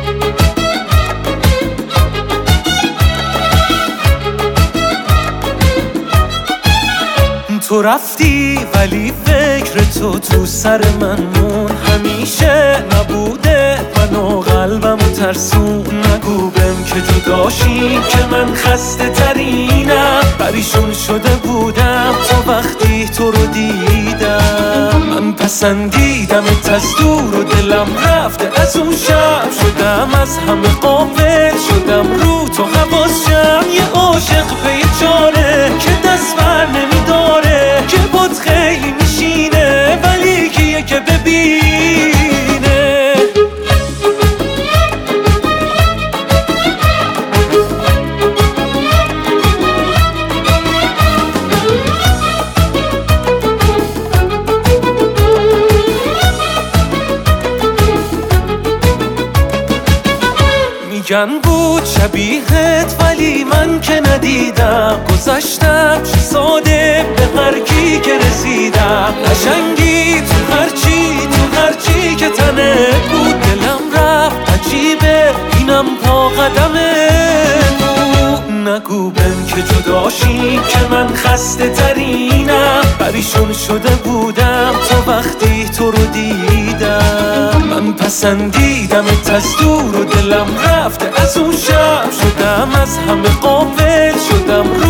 تو رفتی ولی فکر تو سر من مون، همیشه نبوده منو قلبمو ترسون. نگو بهم که جداشی که من خسته ترینم، پریشون شده بودم تا وقتی تو رو دیدم. من پسندیدمت از دور و دلم رفته از اون شب، شدم از همه غافل، شدم رو تو حواسم. یه عاشق پی چاره که دست بر نمیداره، که باد خیلی میشینه ولی کیه که ببینه. میگن بود شبیهت ولی من که ندیدم، گذشتم چه ساده به هر کی که رسیدم. قشنگی تو هرچی که تنه بود، دلم رفت عجیبه اینم پا قدمه بود. نگو بهم که جداشی که من خسته ترینم، پریشون شده بودم تا وقتی تو رو دیدم. من پسندیدمت از دور و دلم رفته از اون شب، شدم از همه غافل، شدم رو